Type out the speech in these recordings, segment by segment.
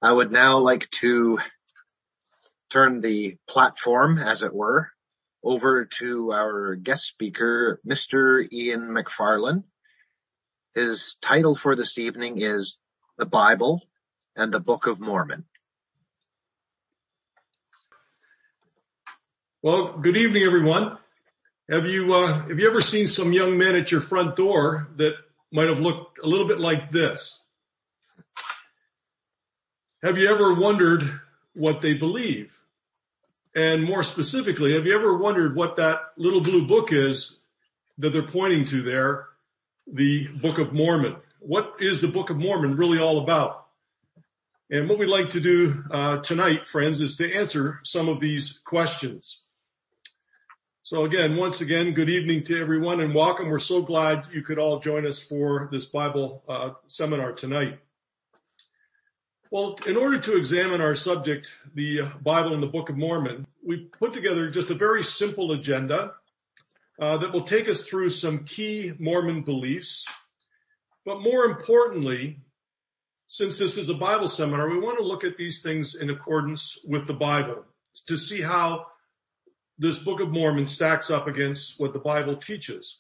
I would now like to turn the platform, as it were, over to our guest speaker, Mr. Ian McFarlane. His title for this evening is The Bible and the Book of Mormon. Well, good evening, everyone. Have you ever seen some young men at your front door that might have looked a little bit like this? Have you ever wondered what they believe? And more specifically, have you ever wondered what that little blue book is that they're pointing to there, the Book of Mormon? What is the Book of Mormon really all about? And what we'd like to do tonight, friends, is to answer some of these questions. So again, once again, good evening to everyone and welcome. We're so glad you could all join us for this Bible seminar tonight. Well, in order to examine our subject, the Bible and the Book of Mormon, we put together just a very simple agenda that will take us through some key Mormon beliefs. But more importantly, since this is a Bible seminar, we want to look at these things in accordance with the Bible to see how this Book of Mormon stacks up against what the Bible teaches,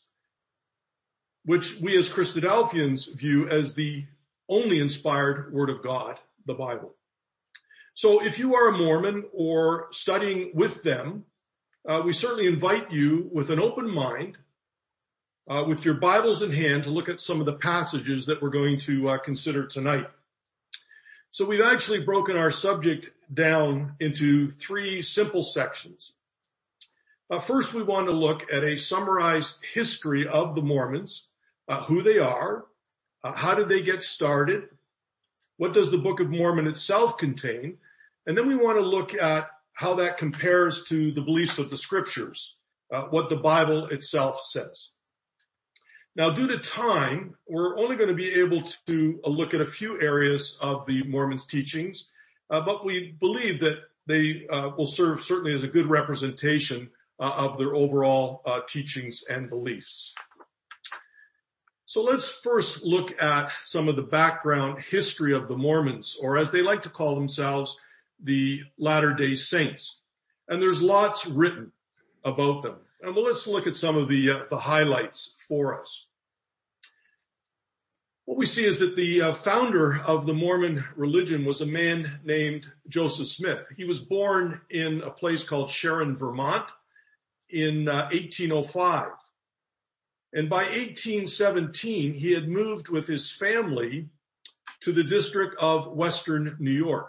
which we as Christadelphians view as the only inspired Word of God, the Bible. So if you are a Mormon or studying with them, we certainly invite you with an open mind, with your Bibles in hand, to look at some of the passages that we're going to consider tonight. So we've actually broken our subject down into three simple sections. First, we want to look at a summarized history of the Mormons, who they are, how did they get started, what does the Book of Mormon itself contain, and then we want to look at how that compares to the beliefs of the Scriptures, what the Bible itself says. Now, due to time, we're only going to be able to look at a few areas of the Mormons' teachings, but we believe that they will serve certainly as a good representation of their overall teachings and beliefs. So let's first look at some of the background history of the Mormons, or as they like to call themselves, the Latter-day Saints. And there's lots written about them. And well, let's look at some of the highlights for us. What we see is that the founder of the Mormon religion was a man named Joseph Smith. He was born in a place called Sharon, Vermont, in 1805. And by 1817, he had moved with his family to the district of Western New York.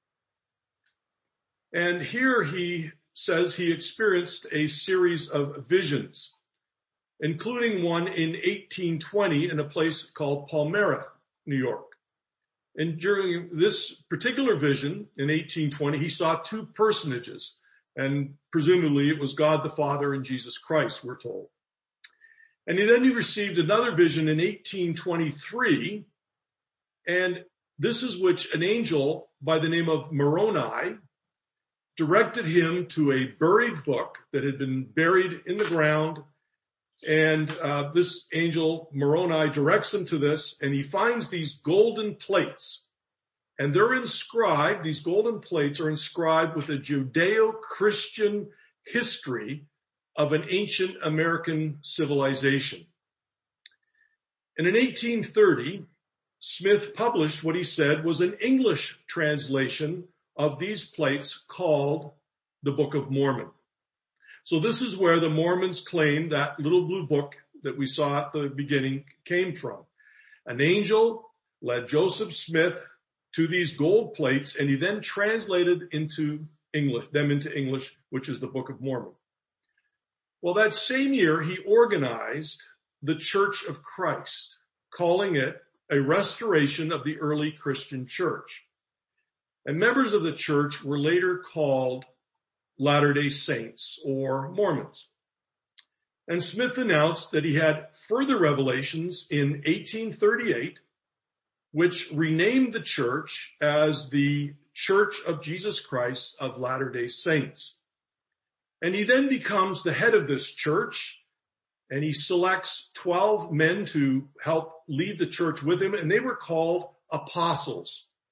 And here he says he experienced a series of visions, including one in 1820 in a place called Palmyra, New York. And during this particular vision in 1820, he saw two personages. And presumably it was God the Father and Jesus Christ, we're told. And then he received another vision in 1823. And this is which an angel by the name of Moroni directed him to a buried book that had been buried in the ground. And this angel, Moroni, directs him to this, and he finds these golden plates. And they're inscribed, these golden plates are inscribed with a Judeo-Christian history of an ancient American civilization. And in 1830, Smith published what he said was an English translation of these plates called the Book of Mormon. So this is where the Mormons claim that little blue book that we saw at the beginning came from. An angel led Joseph Smith to these gold plates, and he then translated them into English, which is the Book of Mormon. Well, that same year, he organized the Church of Christ, calling it a restoration of the early Christian church. And members of the church were later called Latter-day Saints or Mormons. And Smith announced that he had further revelations in 1838, which renamed the church as the Church of Jesus Christ of Latter-day Saints. And he then becomes the head of this church, and he selects 12 men to help lead the church with him, and they were called apostles.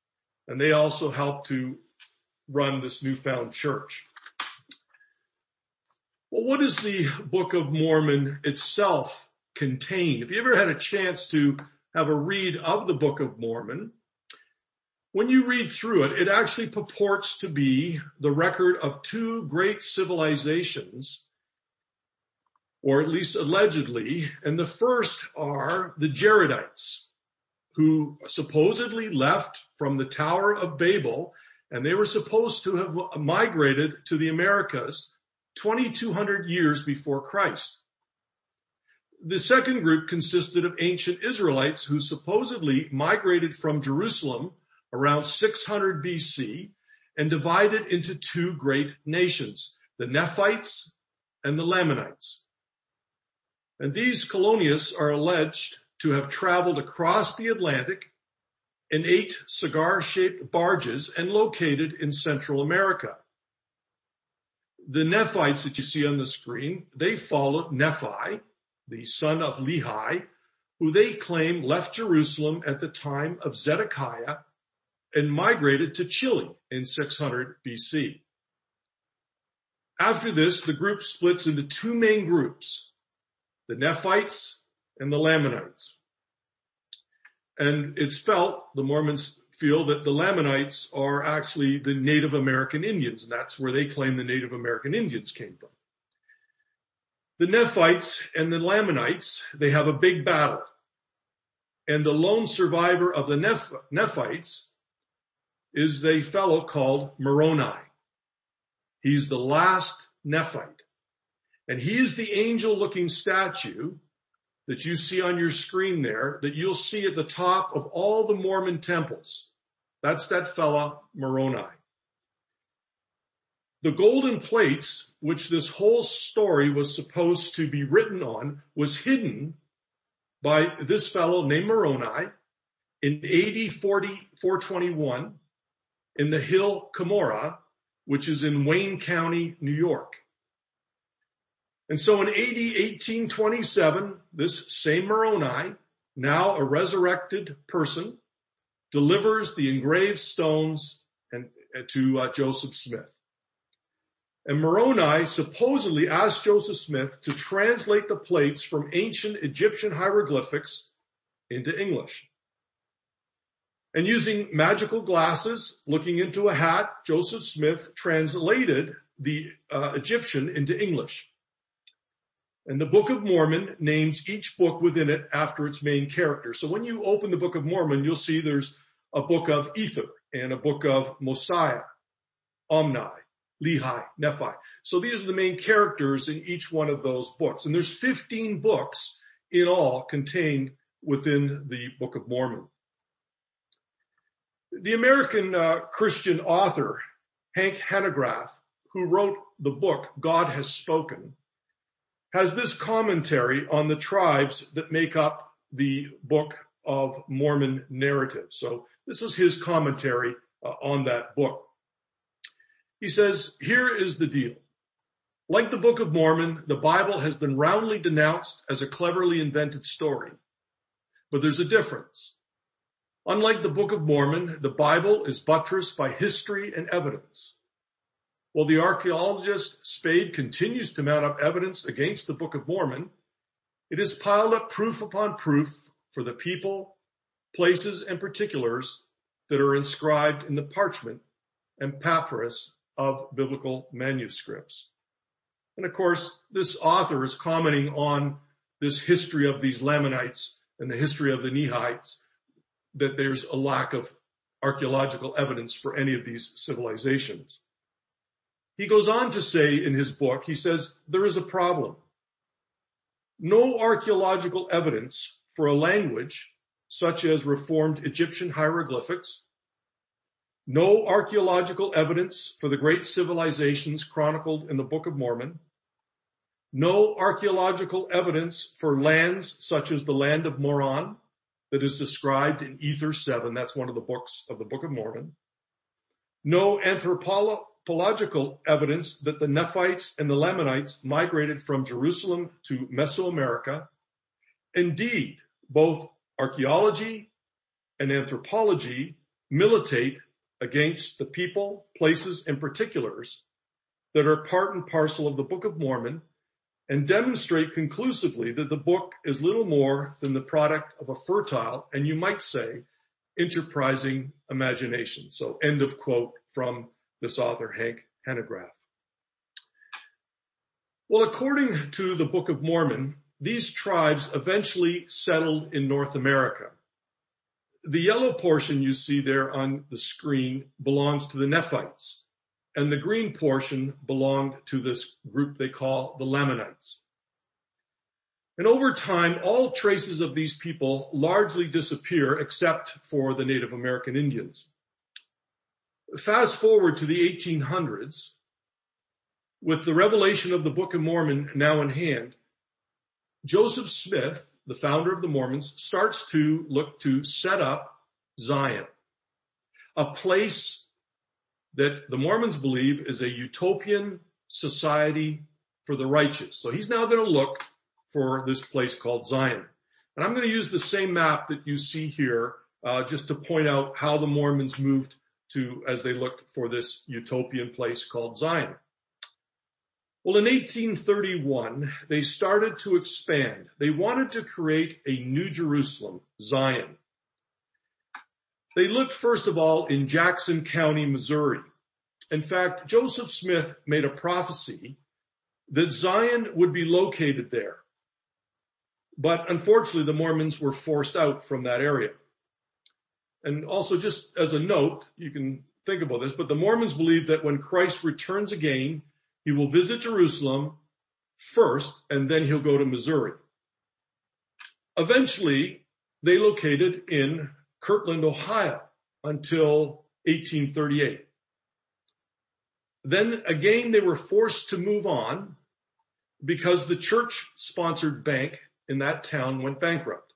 And they also helped to run this newfound church. Well, what does the Book of Mormon itself contain? If you ever had a chance to have a read of the Book of Mormon, when you read through it, it actually purports to be the record of two great civilizations, or at least allegedly. And the first are the Jaredites, who supposedly left from the Tower of Babel, and they were supposed to have migrated to the Americas 2,200 years before Christ. The second group consisted of ancient Israelites who supposedly migrated from Jerusalem around 600 BC and divided into two great nations, the Nephites and the Lamanites. And these colonists are alleged to have traveled across the Atlantic in 8 cigar-shaped barges and located in Central America. The Nephites that you see on the screen, they followed Nephi, the son of Lehi, who they claim left Jerusalem at the time of Zedekiah and migrated to Chile in 600 BC. After this, the group splits into two main groups, the Nephites and the Lamanites. And it's felt, the Mormons feel, that the Lamanites are actually the Native American Indians, and that's where they claim the Native American Indians came from. The Nephites and the Lamanites, they have a big battle. And the lone survivor of the Nephites is the fellow called Moroni. He's the last Nephite. And he is the angel-looking statue that you see on your screen there, that you'll see at the top of all the Mormon temples. That's that fella, Moroni. The golden plates, which this whole story was supposed to be written on, was hidden by this fellow named Moroni in AD 421 in the hill Cumorah, which is in Wayne County, New York. And so in AD 1827, this same Moroni, now a resurrected person, delivers the engraved stones to Joseph Smith. And Moroni supposedly asked Joseph Smith to translate the plates from ancient Egyptian hieroglyphics into English. And using magical glasses, looking into a hat, Joseph Smith translated the Egyptian into English. And the Book of Mormon names each book within it after its main character. So when you open the Book of Mormon, you'll see there's a book of Ether and a book of Mosiah, Omni, Lehi, Nephi. So these are the main characters in each one of those books. And there's 15 books in all contained within the Book of Mormon. The American Christian author, Hank Hanegraaff, who wrote the book, God Has Spoken, has this commentary on the tribes that make up the Book of Mormon narrative. So this is his commentary on that book. He says, here is the deal. Like the Book of Mormon, the Bible has been roundly denounced as a cleverly invented story. But there's a difference. Unlike the Book of Mormon, the Bible is buttressed by history and evidence. While the archaeologist Spade continues to mount up evidence against the Book of Mormon, it has piled up proof upon proof for the people, places, and particulars that are inscribed in the parchment and papyrus of biblical manuscripts. And of course, this author is commenting on this history of these Lamanites and the history of the Nephites, that there's a lack of archaeological evidence for any of these civilizations. He goes on to say in his book, he says, there is a problem. No archaeological evidence for a language such as Reformed Egyptian hieroglyphics, no archaeological evidence for the great civilizations chronicled in the Book of Mormon, no archaeological evidence for lands such as the land of Moron that is described in Ether 7, that's one of the books of the Book of Mormon, no anthropological evidence that the Nephites and the Lamanites migrated from Jerusalem to Mesoamerica. Indeed, both archaeology and anthropology militate against the people, places, and particulars that are part and parcel of the Book of Mormon, and demonstrate conclusively that the book is little more than the product of a fertile, and you might say, enterprising imagination. So end of quote from this author, Hank Hanegraaff. Well, according to the Book of Mormon, these tribes eventually settled in North America. The yellow portion you see there on the screen belongs to the Nephites, and the green portion belonged to this group they call the Lamanites. And over time, all traces of these people largely disappear except for the Native American Indians. Fast forward to the 1800s, with the revelation of the Book of Mormon now in hand, Joseph Smith, the founder of the Mormons, starts to look to set up Zion, a place that the Mormons believe is a utopian society for the righteous. So he's now going to look for this place called Zion. And I'm going to use the same map that you see here just to point out how the Mormons moved to as they looked for this utopian place called Zion. Well, in 1831, they started to expand. They wanted to create a New Jerusalem, Zion. They looked, first of all, in Jackson County, Missouri. In fact, Joseph Smith made a prophecy that Zion would be located there. But unfortunately, the Mormons were forced out from that area. And also, just as a note, you can think about this, but the Mormons believe that when Christ returns again, he will visit Jerusalem first, and then he'll go to Missouri. Eventually, they located in Kirtland, Ohio, until 1838. Then again, they were forced to move on because the church-sponsored bank in that town went bankrupt.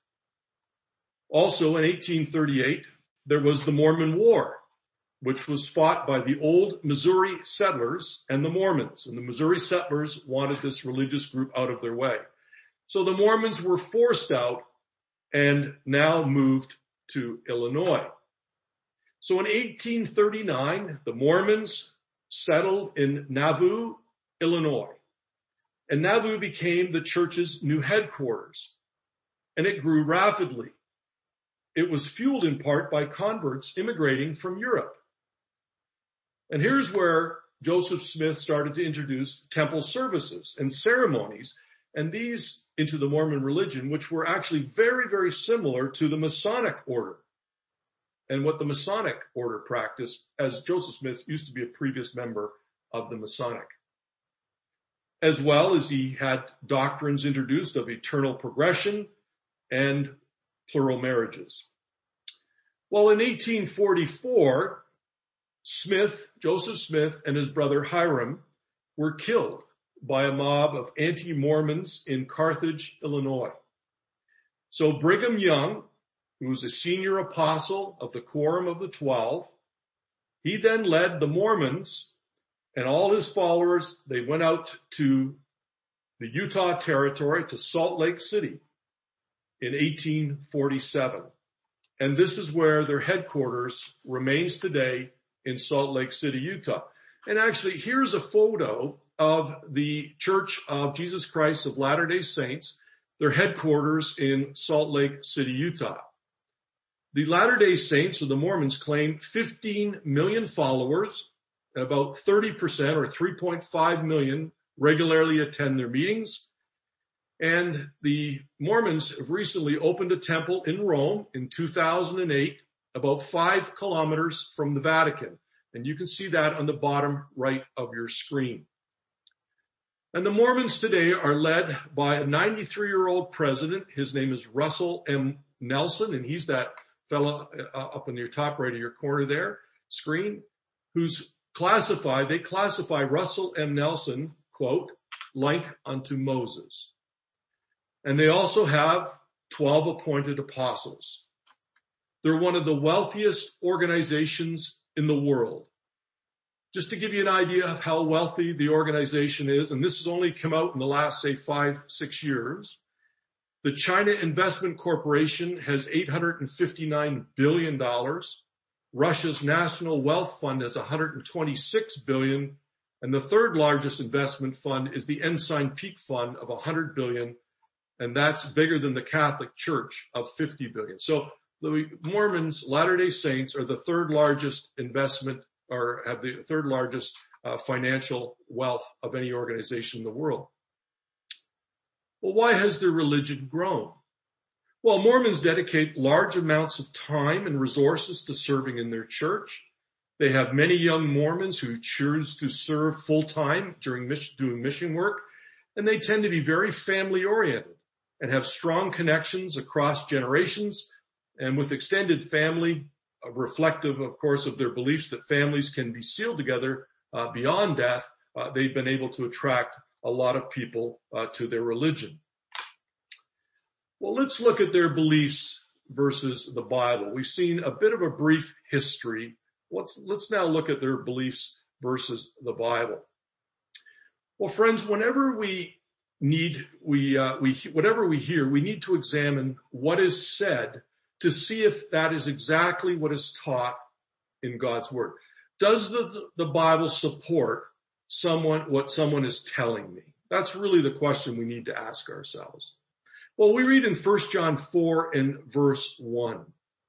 Also, in 1838, there was the Mormon War, which was fought by the old Missouri settlers and the Mormons. And the Missouri settlers wanted this religious group out of their way. So the Mormons were forced out and now moved to Illinois. So in 1839, the Mormons settled in Nauvoo, Illinois. And Nauvoo became the church's new headquarters. And it grew rapidly. It was fueled in part by converts immigrating from Europe. And here's where Joseph Smith started to introduce temple services and ceremonies, and these into the Mormon religion, which were actually very, very similar to the Masonic order and what the Masonic order practiced, as Joseph Smith used to be a previous member of the Masonic. As well as he had doctrines introduced of eternal progression and plural marriages. Well, in 1844, Joseph Smith and his brother Hiram were killed by a mob of anti-Mormons in Carthage, Illinois. So Brigham Young, who was a senior apostle of the Quorum of the 12, he then led the Mormons and all his followers. They went out to the Utah Territory, to Salt Lake City in 1847. And this is where their headquarters remains today, in Salt Lake City, Utah. And actually, here's a photo of the Church of Jesus Christ of Latter-day Saints, their headquarters in Salt Lake City, Utah. The Latter-day Saints, or the Mormons, claim 15 million followers, and about 30% or 3.5 million regularly attend their meetings. And the Mormons have recently opened a temple in Rome in 2008, about 5 kilometers from the Vatican. And you can see that on the bottom right of your screen. And the Mormons today are led by a 93-year-old president. His name is Russell M. Nelson, and he's that fellow up in your top right of your corner there, screen, who's they classify Russell M. Nelson, quote, like unto Moses. And they also have 12 appointed apostles. They're one of the wealthiest organizations in the world. Just to give you an idea of how wealthy the organization is, and this has only come out in the last, say, 5-6 years, the China Investment Corporation has $859 billion. Russia's national wealth fund has 126 billion, and the third largest investment fund is the Ensign Peak Fund of 100 billion, and that's bigger than the Catholic Church of 50 billion. So the Mormons, Latter-day Saints, are the third largest investment, or have the third largest financial wealth of any organization in the world. Well, why has their religion grown? Well, Mormons dedicate large amounts of time and resources to serving in their church. They have many young Mormons who choose to serve full-time during doing mission work, and they tend to be very family-oriented and have strong connections across generations and with extended family, reflective, of course, of their beliefs that families can be sealed together beyond death. They've been able to attract a lot of people to their religion. Well, let's look at their beliefs versus the Bible. We've seen a bit of a brief history. Let's now look at their beliefs versus the Bible. Well, friends, whenever whatever we hear, we need to examine what is said to see if that is exactly what is taught in God's Word. Does the Bible support what someone is telling me? That's really the question we need to ask ourselves. Well, we read in 1 John 4 and verse 1.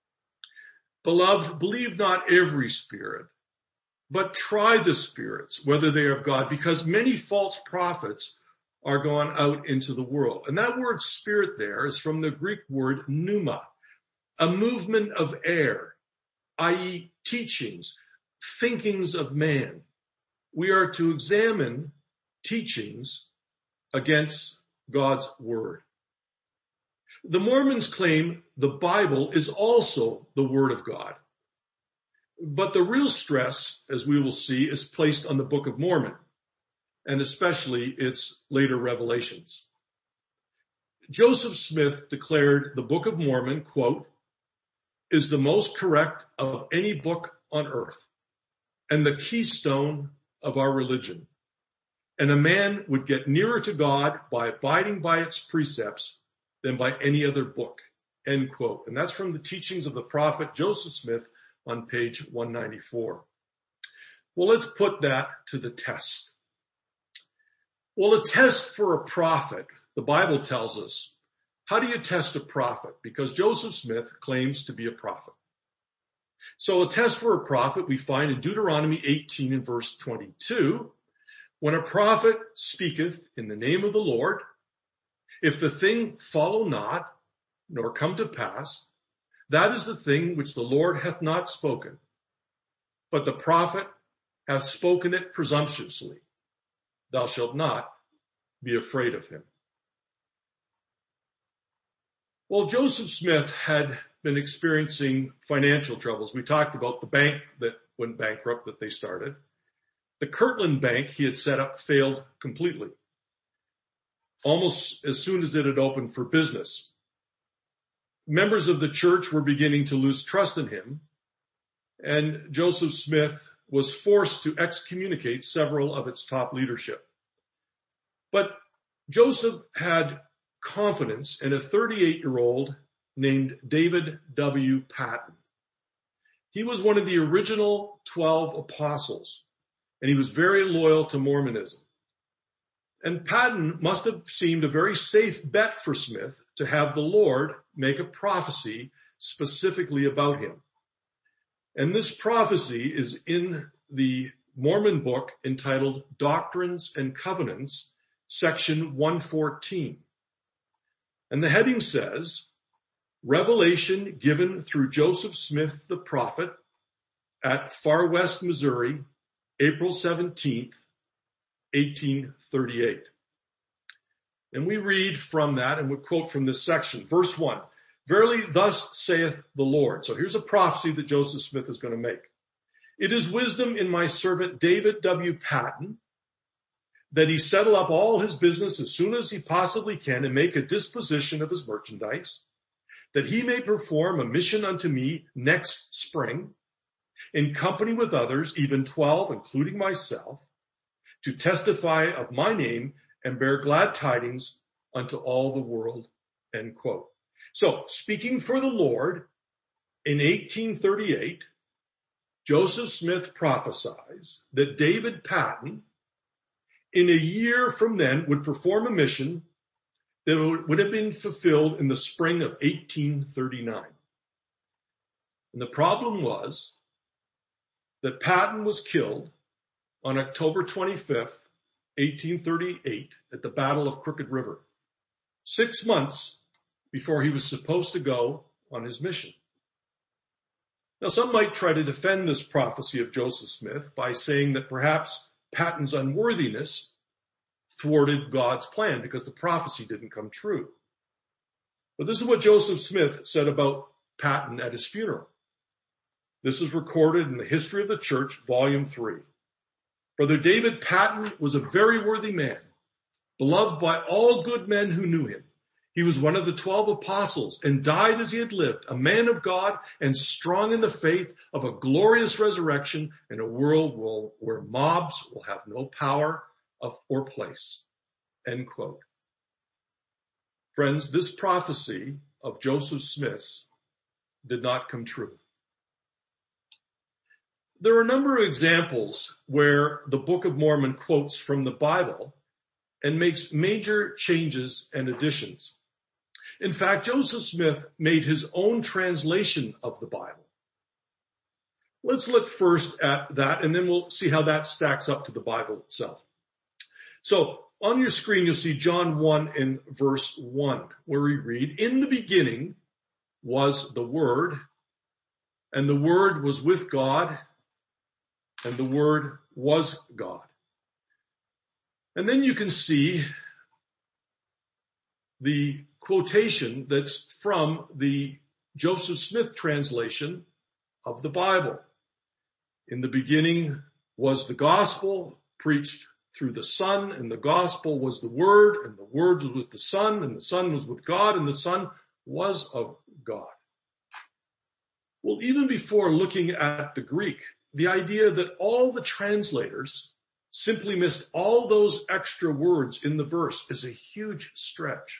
Beloved, believe not every spirit, but try the spirits, whether they are of God, because many false prophets are gone out into the world. And that word spirit there is from the Greek word pneuma, a movement of air, i.e. teachings, thinkings of man. We are to examine teachings against God's word. The Mormons claim the Bible is also the Word of God. But the real stress, as we will see, is placed on the Book of Mormon, and especially its later revelations. Joseph Smith declared the Book of Mormon, quote, is the most correct of any book on earth and the keystone of our religion. And a man would get nearer to God by abiding by its precepts than by any other book, end quote. And that's from the teachings of the prophet Joseph Smith on page 194. Well, let's put that to the test. Well, a test for a prophet, the Bible tells us. How do you test a prophet? Because Joseph Smith claims to be a prophet. So a test for a prophet we find in Deuteronomy 18 and verse 22. When a prophet speaketh in the name of the Lord, if the thing follow not, nor come to pass, that is the thing which the Lord hath not spoken. But the prophet hath spoken it presumptuously. Thou shalt not be afraid of him. Well, Joseph Smith had been experiencing financial troubles. We talked about the bank that went bankrupt that they started. The Kirtland Bank he had set up failed completely, almost as soon as it had opened for business. Members of the church were beginning to lose trust in him, and Joseph Smith was forced to excommunicate several of its top leadership. But Joseph had confidence in a 38-year-old named David W. Patton. He was one of the original 12 apostles, and he was very loyal to Mormonism. And Patton must have seemed a very safe bet for Smith to have the Lord make a prophecy specifically about him. And this prophecy is in the Mormon book entitled Doctrines and Covenants, section 114. And the heading says, Revelation given through Joseph Smith the prophet at Far West, Missouri, April 17th, 1838. And we read from that, and we quote from this section. Verse 1, Verily thus saith the Lord. So here's a prophecy that Joseph Smith is going to make. It is wisdom in my servant David W. Patton that he settle up all his business as soon as he possibly can and make a disposition of his merchandise, that he may perform a mission unto me next spring, in company with others, even 12, including myself, to testify of my name and bear glad tidings unto all the world, end quote. So, speaking for the Lord in 1838, Joseph Smith prophesies that David Patton, in a year from then, would perform a mission that would have been fulfilled in the spring of 1839. And the problem was that Patton was killed on October 25th, 1838, at the Battle of Crooked River, 6 months before he was supposed to go on his mission. Now, some might try to defend this prophecy of Joseph Smith by saying that perhaps Patton's unworthiness thwarted God's plan because the prophecy didn't come true. But this is what Joseph Smith said about Patton at his funeral. This is recorded in the History of the Church, Volume 3. Brother David Patton was a very worthy man, beloved by all good men who knew him. He was one of the 12 apostles and died as he had lived, a man of God and strong in the faith of a glorious resurrection in a world where mobs will have no power or place. End quote. Friends, this prophecy of Joseph Smith's did not come true. There are a number of examples where the Book of Mormon quotes from the Bible and makes major changes and additions. In fact, Joseph Smith made his own translation of the Bible. Let's look first at that, and then we'll see how that stacks up to the Bible itself. So on your screen, you'll see John 1 and verse 1, where we read, "In the beginning was the Word, and the Word was with God, and the Word was God." And then you can see the quotation that's from the Joseph Smith translation of the Bible. "In the beginning was the gospel preached through the Son, and the gospel was the Word, and the Word was with the Son, and the Son was with God, and the Son was of God." Well, even before looking at the Greek, the idea that all the translators simply missed all those extra words in the verse is a huge stretch.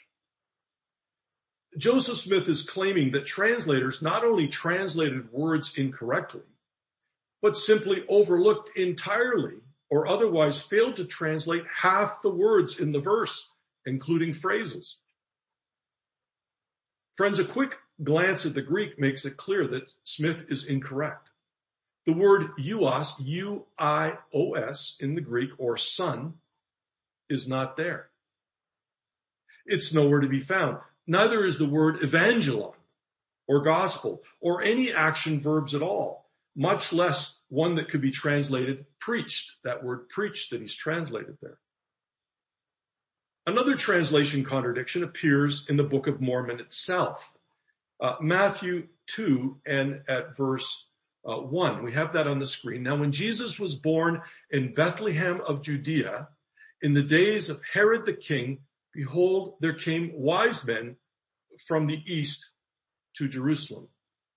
Joseph Smith is claiming that translators not only translated words incorrectly, but simply overlooked entirely or otherwise failed to translate half the words in the verse, including phrases. Friends, a quick glance at the Greek makes it clear that Smith is incorrect. The word huios, U-I-O-S, in the Greek, or son, is not there. It's nowhere to be found. Neither is the word evangelon, or gospel, or any action verbs at all, much less one that could be translated preached, that word preached that he's translated there. Another translation contradiction appears in the Book of Mormon itself. Matthew 2 and at verse 1. We have that on the screen. "Now when Jesus was born in Bethlehem of Judea, in the days of Herod the king, behold, there came wise men from the east to Jerusalem."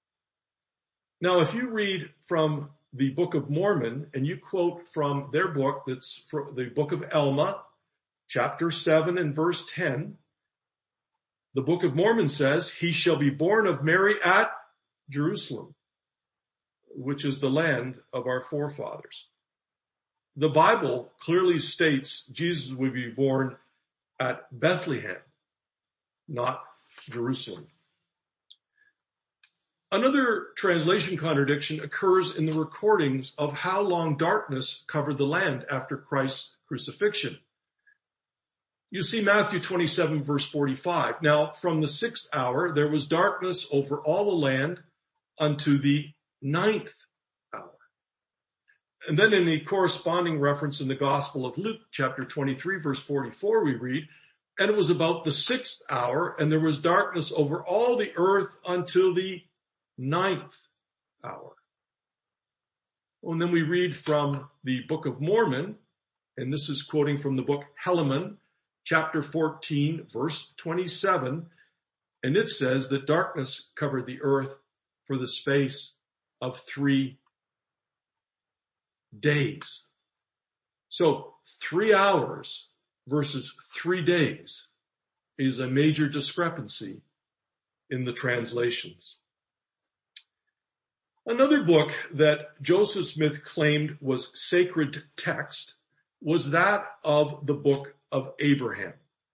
Now, if you read from the Book of Mormon and you quote from their book, that's from the Book of Alma, chapter 7 and verse 10, the Book of Mormon says, "He shall be born of Mary at Jerusalem," which is the land of our forefathers. The Bible clearly states Jesus would be born at Bethlehem, not Jerusalem. Another translation contradiction occurs in the recordings of how long darkness covered the land after Christ's crucifixion. You see Matthew 27 verse 45. "Now from the 6th hour there was darkness over all the land unto the 9th hour." And then in the corresponding reference in the Gospel of Luke, chapter 23, verse 44, we read, "And it was about the 6th hour, and there was darkness over all the earth until the 9th hour." And then we read from the Book of Mormon, and this is quoting from the book Helaman, chapter 14, verse 27, and it says that darkness covered the earth for the space of 3 days. So 3 hours versus 3 days is a major discrepancy in the translations. Another book that Joseph Smith claimed was sacred text was that of the Book of Abraham,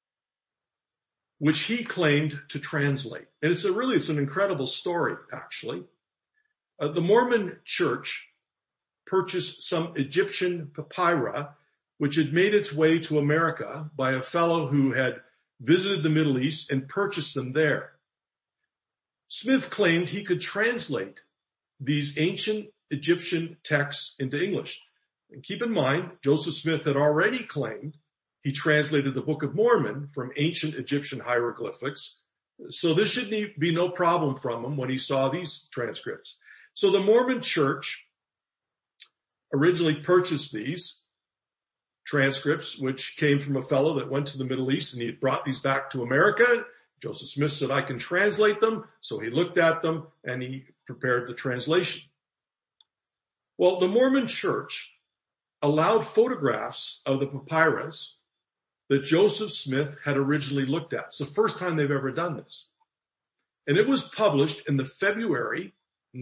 which he claimed to translate. And it's an incredible story, actually. The Mormon Church purchased some Egyptian papyri, which had made its way to America by a fellow who had visited the Middle East and purchased them there. Smith claimed he could translate these ancient Egyptian texts into English. And keep in mind, Joseph Smith had already claimed he translated the Book of Mormon from ancient Egyptian hieroglyphics. So this should be no problem from him when he saw these transcripts. So the Mormon Church originally purchased these transcripts, which came from a fellow that went to the Middle East, and he brought these back to America. Joseph Smith said, I can translate them. So he looked at them and he prepared the translation. Well, the Mormon Church allowed photographs of the papyrus that Joseph Smith had originally looked at. It's the first time they've ever done this. And it was published in the February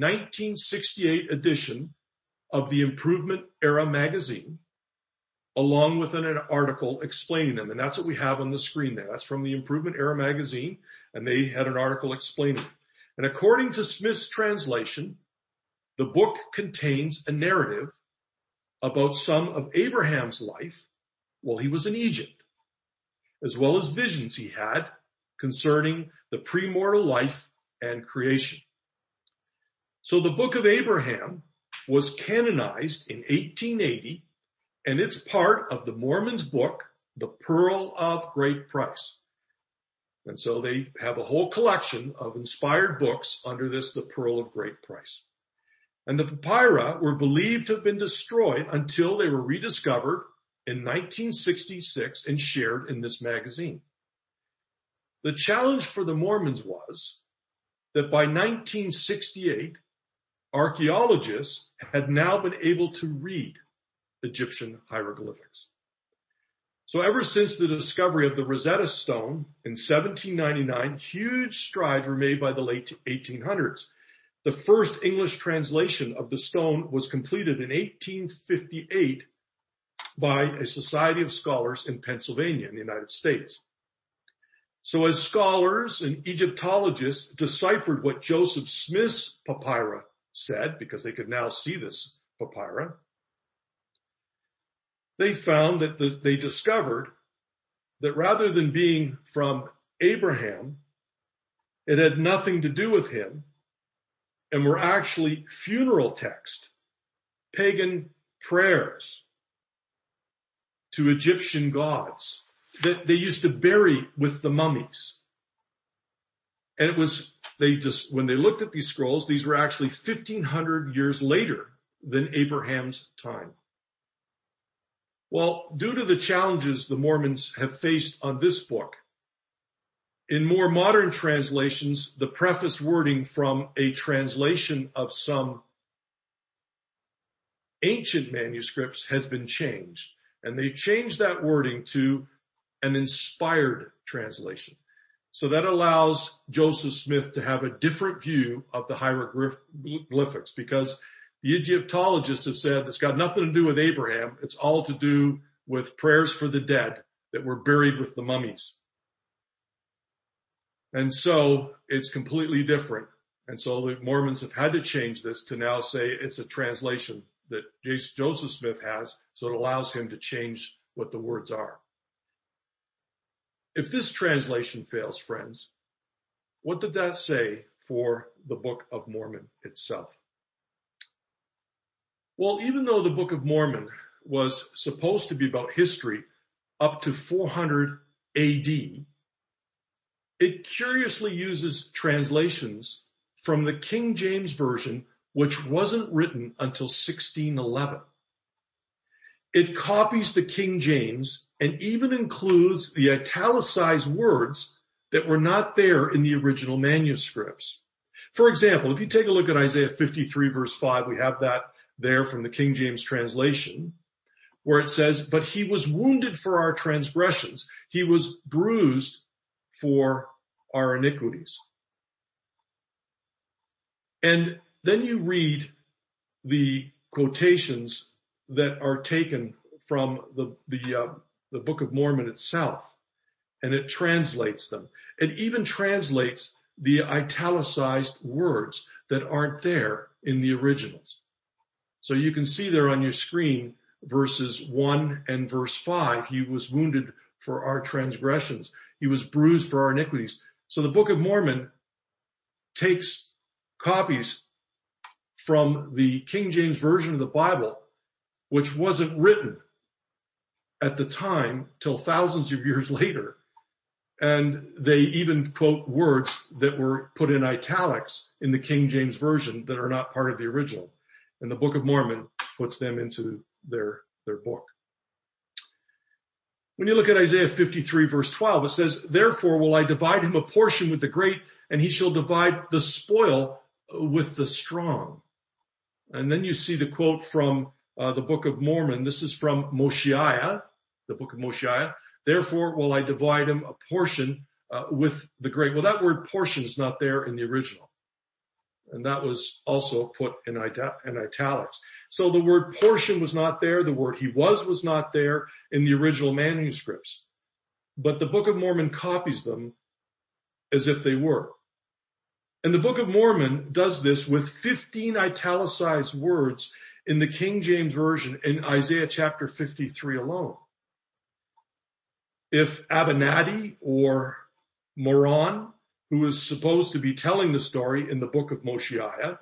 1968 edition of the Improvement Era magazine, along with an article explaining them. And that's what we have on the screen there. That's from the Improvement Era magazine, and they had an article explaining it. And according to Smith's translation, the book contains a narrative about some of Abraham's life while he was in Egypt, as well as visions he had concerning the premortal life and creation. So the Book of Abraham was canonized in 1880, and it's part of the Mormons' book, The Pearl of Great Price. And so they have a whole collection of inspired books under this, The Pearl of Great Price. And the papyri were believed to have been destroyed until they were rediscovered in 1966 and shared in this magazine. The challenge for the Mormons was that by 1968, archaeologists had now been able to read Egyptian hieroglyphics. So ever since the discovery of the Rosetta Stone in 1799, huge strides were made by the late 1800s. The first English translation of the stone was completed in 1858 by a society of scholars in Pennsylvania in the United States. So as scholars and Egyptologists deciphered what Joseph Smith's papyri said, because they could now see this papyri, they found that they discovered that rather than being from Abraham, it had nothing to do with him, and were actually funeral text, pagan prayers to Egyptian gods that they used to bury with the mummies. And it was, when they looked at these scrolls, these were actually 1,500 years later than Abraham's time. Well, due to the challenges the Mormons have faced on this book, in more modern translations, the preface wording from a translation of some ancient manuscripts has been changed. And they changed that wording to an inspired translation. So that allows Joseph Smith to have a different view of the hieroglyphics, because the Egyptologists have said it's got nothing to do with Abraham. It's all to do with prayers for the dead that were buried with the mummies. And so it's completely different. And so the Mormons have had to change this to now say it's a translation that Joseph Smith has, so it allows him to change what the words are. If this translation fails, friends, what did that say for the Book of Mormon itself? Well, even though the Book of Mormon was supposed to be about history up to 400 AD, it curiously uses translations from the King James Version, which wasn't written until 1611. It copies the King James and even includes the italicized words that were not there in the original manuscripts. For example, if you take a look at Isaiah 53 verse 5, we have that there from the King James translation, where it says, "But he was wounded for our transgressions. He was bruised for our iniquities." And Then you read the quotations that are taken from the Book of Mormon itself, and it translates them. It even translates the italicized words that aren't there in the originals. So you can see there on your screen verses 1 and verse 5. He was wounded for our transgressions. He was bruised for our iniquities. So the Book of Mormon takes copies from the King James Version of the Bible, which wasn't written at the time till thousands of years later. And they even quote words that were put in italics in the King James Version that are not part of the original. And the Book of Mormon puts them into their book. When you look at Isaiah 53 verse 12, it says, "Therefore will I divide him a portion with the great, and he shall divide the spoil with the strong." And then you see the quote from the Book of Mormon. This is from Moshiach, the Book of Moshiach. "Therefore will I divide him a portion with the great." Well, that word portion is not there in the original. And that was also put in italics. So the word portion was not there. The word he was not there in the original manuscripts. But the Book of Mormon copies them as if they were. And the Book of Mormon does this with 15 italicized words in the King James Version in Isaiah chapter 53 alone. If Abinadi or Moron, who is supposed to be telling the story in the Book of Moshiach,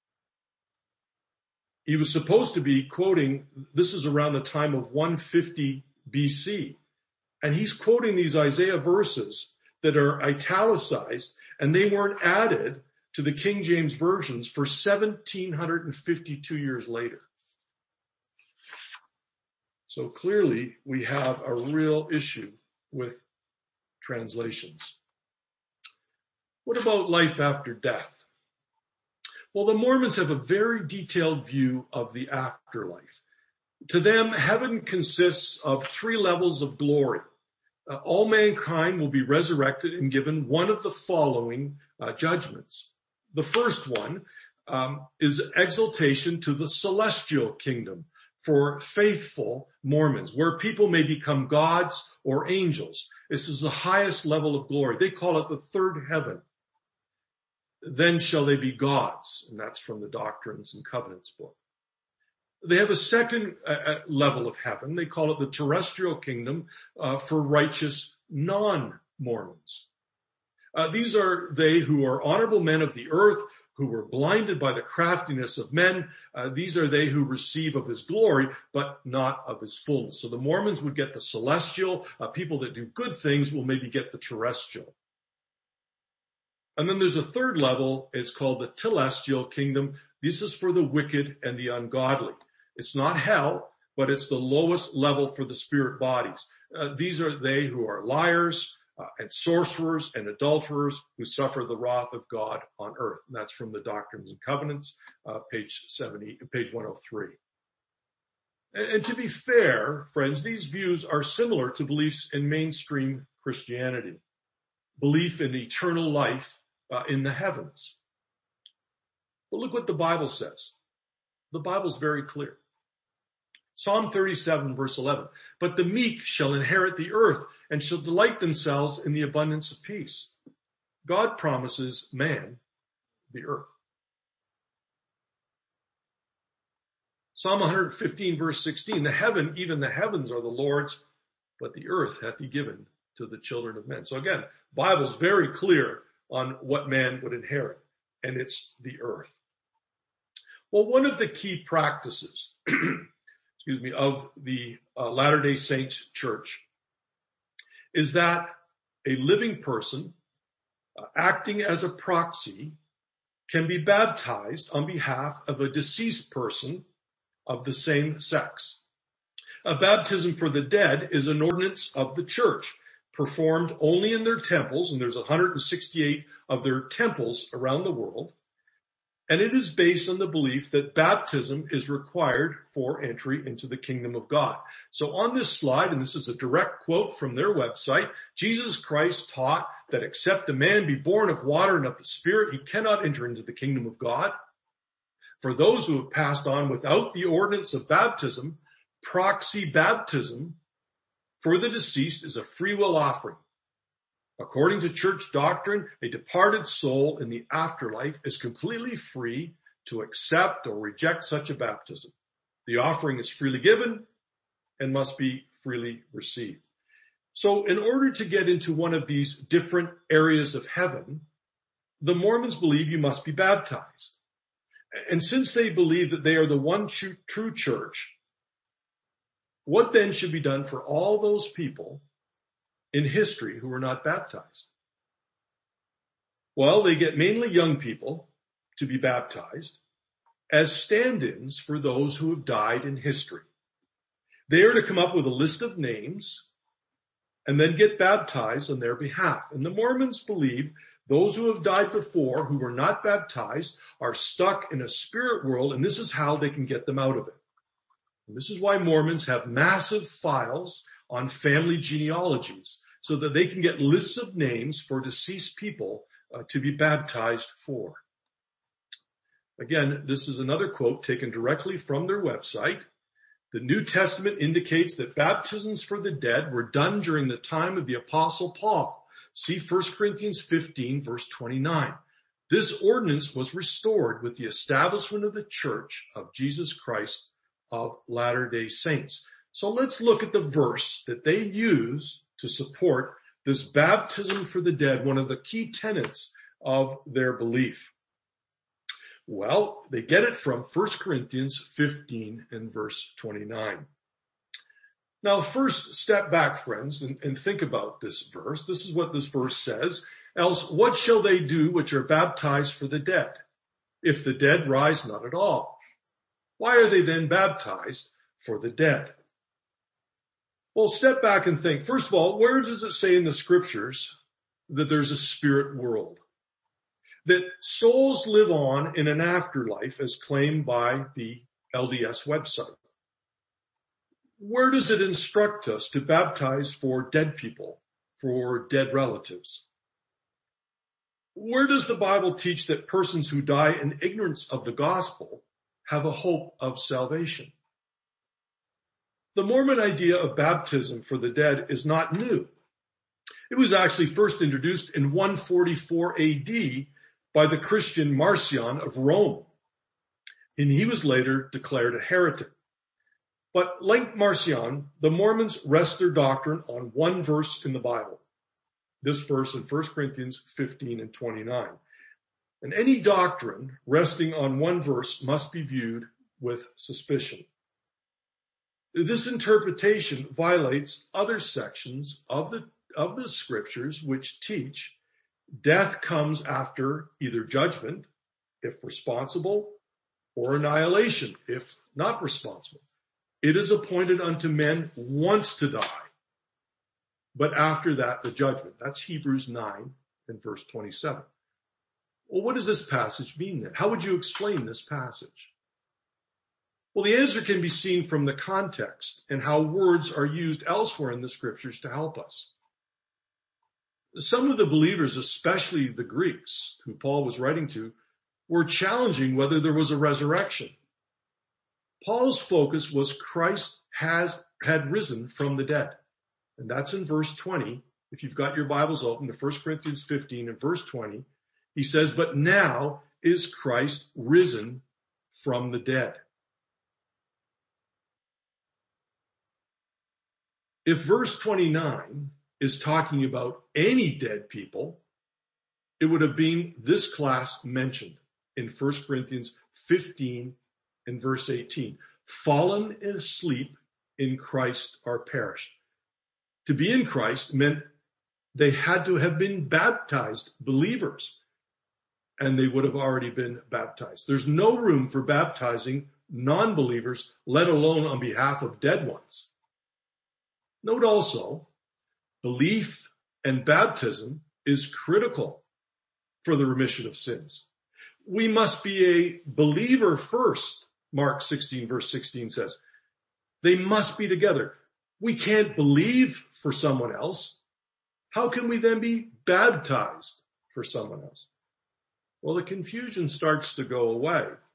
he was supposed to be quoting, this is around the time of 150 BC, and he's quoting these Isaiah verses that are italicized, and they weren't added to the King James versions for 1752 years later. So clearly we have a real issue with translations. What about life after death? Well, the Mormons have a very detailed view of the afterlife. To them, heaven consists of 3 levels of glory. All mankind will be resurrected and given one of the following judgments. The first one is exaltation to the celestial kingdom for faithful Mormons, where people may become gods or angels. This is the highest level of glory. They call it the third heaven. Then shall they be gods. And that's from the Doctrines and Covenants book. They have a second level of heaven. They call it the terrestrial kingdom for righteous non-Mormons. These are they who are honorable men of the earth, who were blinded by the craftiness of men. These are they who receive of his glory, but not of his fullness. So the Mormons would get the celestial. People that do good things will maybe get the terrestrial. And then there's a third level. It's called the telestial kingdom. This is for the wicked and the ungodly. It's not hell, but it's the lowest level for the spirit bodies. These are they who are liars and sorcerers and adulterers who suffer the wrath of God on earth. And that's from the Doctrines and Covenants, page 103. And to be fair, friends, these views are similar to beliefs in mainstream Christianity. Belief in eternal life in the heavens. But look what the Bible says. The Bible's very clear. Psalm 37 verse 11. But the meek shall inherit the earth and shall delight themselves in the abundance of peace. God promises man the earth. Psalm 115 verse 16. Even the heavens are the Lord's, but the earth hath he given to the children of men. So again, Bible's very clear on what man would inherit, and it's the earth. Well, one of the key practices, of the Latter-day Saints Church is that a living person acting as a proxy can be baptized on behalf of a deceased person of the same sex. A baptism for the dead is an ordinance of the church, performed only in their temples, and there's 168 of their temples around the world. And it is based on the belief that baptism is required for entry into the kingdom of God. So on this slide, and this is a direct quote from their website, Jesus Christ taught that except a man be born of water and of the Spirit, he cannot enter into the kingdom of God. For those who have passed on without the ordinance of baptism, proxy baptism for the deceased is a free will offering. According to church doctrine, a departed soul in the afterlife is completely free to accept or reject such a baptism. The offering is freely given and must be freely received. So in order to get into one of these different areas of heaven, the Mormons believe you must be baptized. And since they believe that they are the one true church, what then should be done for all those people in history who were not baptized? Well, they get mainly young people to be baptized as stand-ins for those who have died in history. They are to come up with a list of names and then get baptized on their behalf. And the Mormons believe those who have died before, who were not baptized, are stuck in a spirit world, and this is how they can get them out of it. And this is why Mormons have massive files on family genealogies, so that they can get lists of names for deceased people to be baptized for. Again, this is another quote taken directly from their website. The New Testament indicates that baptisms for the dead were done during the time of the Apostle Paul. See 1 Corinthians 15, verse 29. This ordinance was restored with the establishment of the Church of Jesus Christ of Latter-day Saints. So let's look at the verse that they use to support this baptism for the dead, one of the key tenets of their belief. Well, they get it from 1 Corinthians 15 and verse 29. Now, first step back, friends, and think about this verse. This is what this verse says. Else, what shall they do which are baptized for the dead, if the dead rise not at all? Why are they then baptized for the dead? Well, step back and think. First of all, where does it say in the scriptures that there's a spirit world? That souls live on in an afterlife as claimed by the LDS website? Where does it instruct us to baptize for dead people, for dead relatives? Where does the Bible teach that persons who die in ignorance of the gospel have a hope of salvation? The Mormon idea of baptism for the dead is not new. It was actually first introduced in 144 AD by the Christian Marcion of Rome, and he was later declared a heretic. But like Marcion, the Mormons rest their doctrine on one verse in the Bible. This verse in 1 Corinthians 15 and 29. And any doctrine resting on one verse must be viewed with suspicion. This interpretation violates other sections of the scriptures which teach death comes after either judgment, if responsible, or annihilation, if not responsible. It is appointed unto men once to die, but after that the judgment. That's Hebrews 9 and verse 27. Well, what does this passage mean then? How would you explain this passage? Well, the answer can be seen from the context and how words are used elsewhere in the scriptures to help us. Some of the believers, especially the Greeks, who Paul was writing to, were challenging whether there was a resurrection. Paul's focus was Christ had risen from the dead. And that's in verse 20. If you've got your Bibles open to 1 Corinthians 15 and verse 20, he says, but now is Christ risen from the dead. If verse 29 is talking about any dead people, it would have been this class mentioned in 1 Corinthians 15 and verse 18. Fallen asleep in Christ are perished. To be in Christ meant they had to have been baptized believers, and they would have already been baptized. There's no room for baptizing non-believers, let alone on behalf of dead ones. Note also, belief and baptism is critical for the remission of sins. We must be a believer first, Mark 16 verse 16 says. They must be together. We can't believe for someone else. How can we then be baptized for someone else? Well, the confusion starts to go away.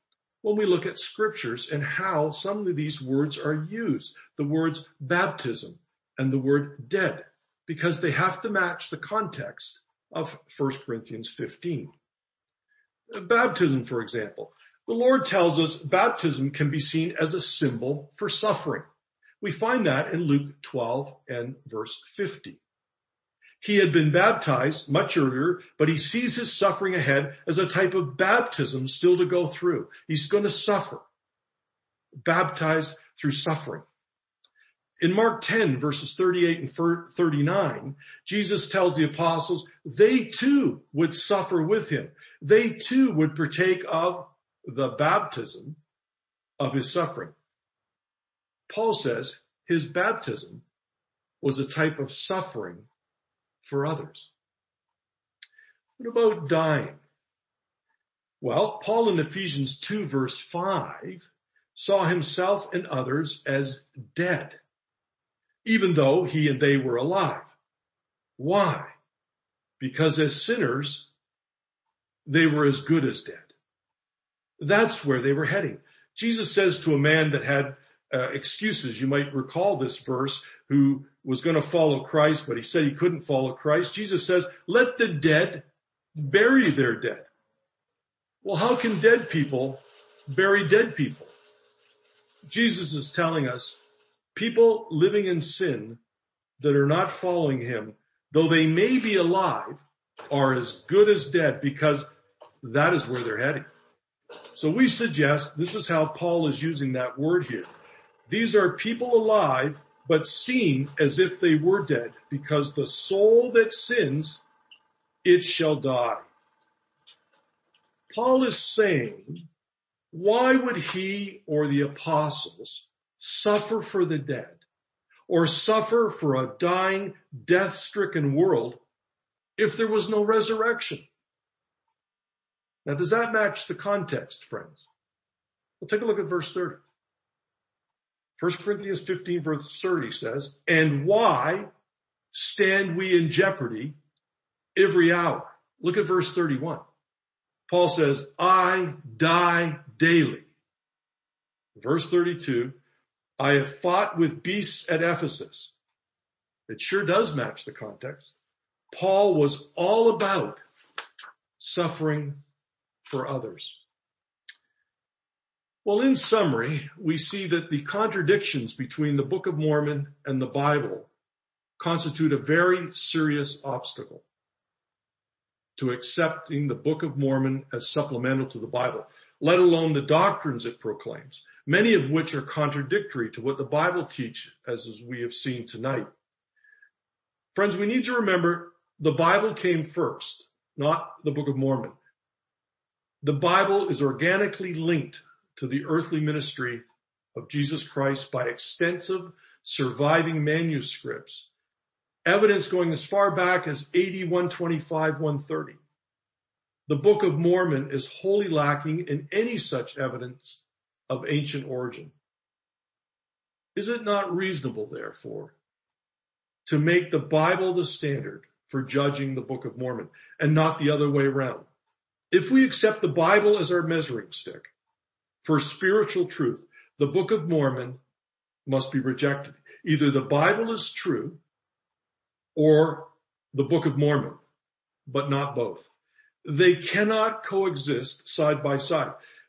when we look at scriptures and how some of these words are used. The words baptism and the word dead, because they have to match the context of 1 Corinthians 15. Baptism, for example. The Lord tells us baptism can be seen as a symbol for suffering. We find that in Luke 12 and verse 50. He had been baptized much earlier, but he sees his suffering ahead as a type of baptism still to go through. He's going to suffer, baptized through suffering. In Mark 10, verses 38 and 39, Jesus tells the apostles they too would suffer with him. They too would partake of the baptism of his suffering. Paul says his baptism was a type of suffering for others. What about dying? Well, Paul in Ephesians 2 verse 5 saw himself and others as dead, even though he and they were alive. Why? Because as sinners, they were as good as dead. That's where they were heading. Jesus says to a man that had excuses, you might recall this verse, who was going to follow Christ, but he said he couldn't follow Christ. Jesus says, let the dead bury their dead. Well, how can dead people bury dead people? Jesus is telling us people living in sin that are not following him, though they may be alive, are as good as dead, because that is where they're heading. So we suggest this is how Paul is using that word here. These are people alive, but seen as if they were dead, because the soul that sins, it shall die. Paul is saying, why would he or the apostles suffer for the dead, or suffer for a dying, death-stricken world if there was no resurrection? Now, does that match the context, friends? Well, take a look at verse 30. 1 Corinthians 15 verse 30 says, and why stand we in jeopardy every hour? Look at verse 31. Paul says, I die daily. Verse 32, I have fought with beasts at Ephesus. It sure does match the context. Paul was all about suffering for others. Well, in summary, we see that the contradictions between the Book of Mormon and the Bible constitute a very serious obstacle to accepting the Book of Mormon as supplemental to the Bible, let alone the doctrines it proclaims, many of which are contradictory to what the Bible teaches, as we have seen tonight. Friends, we need to remember the Bible came first, not the Book of Mormon. The Bible is organically linked to the earthly ministry of Jesus Christ by extensive surviving manuscripts, evidence going as far back as AD 125, 130. The Book of Mormon is wholly lacking in any such evidence of ancient origin. Is it not reasonable, therefore, to make the Bible the standard for judging the Book of Mormon and not the other way around? If we accept the Bible as our measuring stick for spiritual truth, the Book of Mormon must be rejected. Either the Bible is true or the Book of Mormon, but not both. They cannot coexist side by side.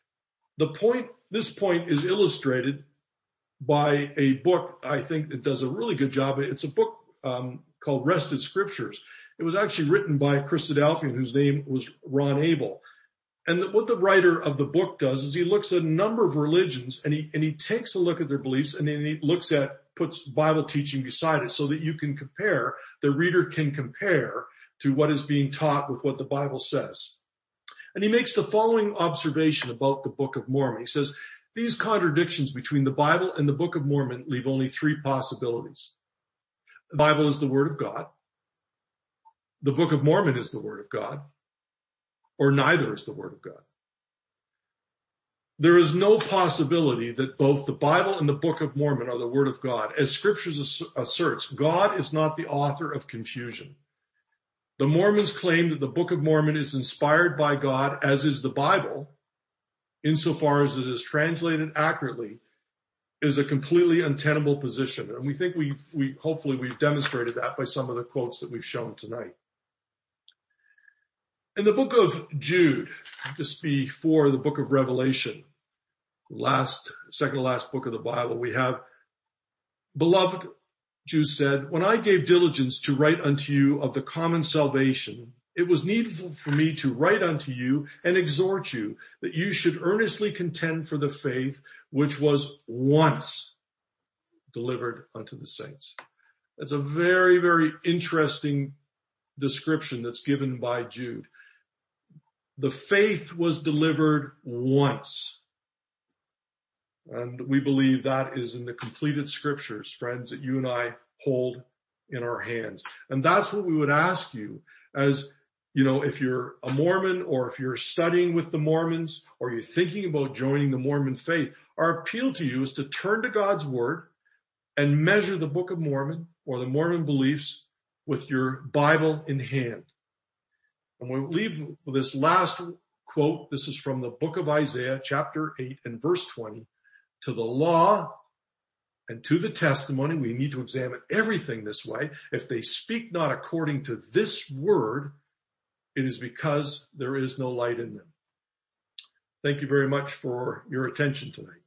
This point is illustrated by a book, I think, that does a really good job. It's a book called Wrested Scriptures. It was actually written by a Christadelphian whose name was Ron Abel. And what the writer of the book does is he looks at a number of religions and he takes a look at their beliefs, and then he puts Bible teaching beside it so that you can compare, the reader can compare to what is being taught with what the Bible says. And he makes the following observation about the Book of Mormon. He says, these contradictions between the Bible and the Book of Mormon leave only three possibilities. The Bible is the Word of God. The Book of Mormon is the Word of God. Or neither is the Word of God. There is no possibility that both the Bible and the Book of Mormon are the Word of God. As Scriptures asserts, God is not the author of confusion. The Mormons claim that the Book of Mormon is inspired by God, as is the Bible, insofar as it is translated accurately, is a completely untenable position. And we think hopefully we've demonstrated that by some of the quotes that we've shown tonight. In the book of Jude, just before the book of Revelation, second to last book of the Bible, we have, "Beloved," Jude said, "when I gave diligence to write unto you of the common salvation, it was needful for me to write unto you and exhort you that you should earnestly contend for the faith which was once delivered unto the saints." That's a very, very interesting description that's given by Jude. The faith was delivered once. And we believe that is in the completed scriptures, friends, that you and I hold in our hands. And that's what we would ask you as, if you're a Mormon or if you're studying with the Mormons or you're thinking about joining the Mormon faith, our appeal to you is to turn to God's word and measure the Book of Mormon or the Mormon beliefs with your Bible in hand. And we'll leave with this last quote. This is from the book of Isaiah, chapter 8 and verse 20. "To the law and to the testimony," we need to examine everything this way. "If they speak not according to this word, it is because there is no light in them." Thank you very much for your attention tonight.